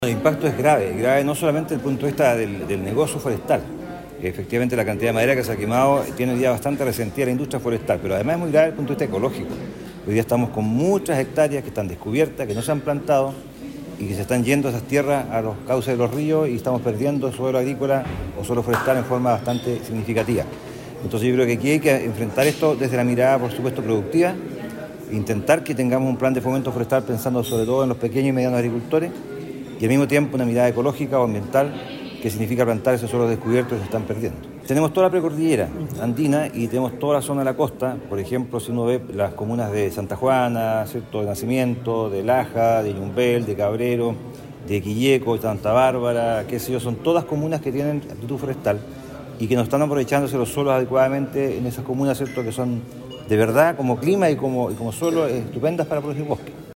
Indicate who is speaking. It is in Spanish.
Speaker 1: El impacto es grave no solamente desde el punto de vista del negocio forestal. Efectivamente, la cantidad de madera que se ha quemado tiene ya bastante resentida la industria forestal, pero además es muy grave desde el punto de vista ecológico. Hoy día estamos con muchas hectáreas que están descubiertas, que no se han plantado y que se están yendo esas tierras a los cauces de los ríos y estamos perdiendo suelo agrícola o suelo forestal en forma bastante significativa. Entonces yo creo que aquí hay que enfrentar esto desde la mirada, por supuesto, productiva, intentar que tengamos un plan de fomento forestal pensando sobre todo en los pequeños y medianos agricultores, y al mismo tiempo una mirada ecológica o ambiental que significa plantar esos suelos descubiertos que se están perdiendo. Tenemos toda la precordillera andina y tenemos toda la zona de la costa. Por ejemplo, si uno ve las comunas de Santa Juana, ¿cierto?, de Nacimiento, de Laja, de Yumbel, de Cabrero, de Quilleco, de Santa Bárbara, qué sé yo, son todas comunas que tienen aptitud forestal y que no están aprovechándose los suelos adecuadamente en esas comunas, ¿cierto?, que son de verdad como clima y como suelo estupendas para producir bosque.